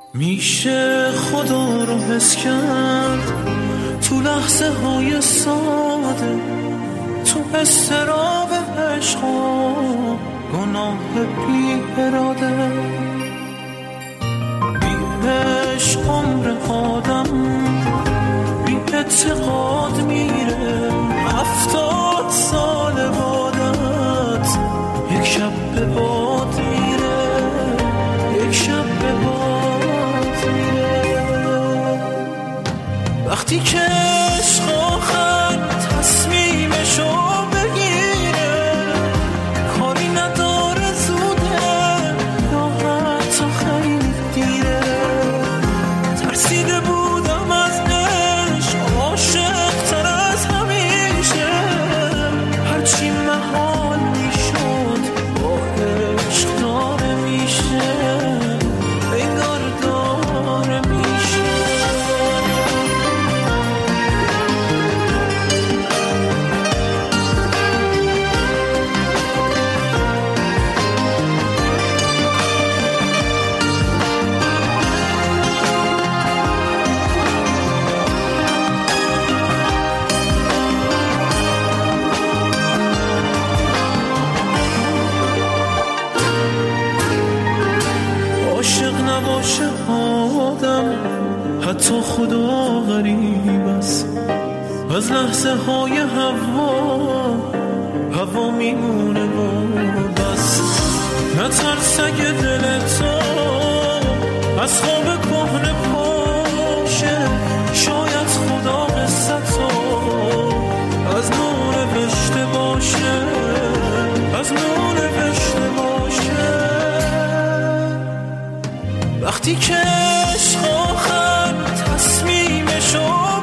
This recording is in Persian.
میشه خدا رو حس کرد تو لحظه های ساده، تو استراب عشق و گناه بی اراده. بی عشق عمر آدم بی اعتقاد میره، 70 سال بعدت یک شب به باد میره، یک شب به باد میره. وقتی که عشق آخر تصمیمشو بگیره، کاری نداره زوده یا حتی خیلی دیره. ترسیده بودم از عشق، عاشق تر از همیشه، هرچی محال میشد با عشق داره میشه، انگار داره میشه. عاشق نباشه آدم، حتی خدا غریب است. از لحظه های هوا میمونه و بس. نترس اگه دل تو از خواب کهنه پاشه، شاید خدا قصتو از نو نوشته باشه، از نو نوشته باشه. وقتی که عشق آخر تصمیمشو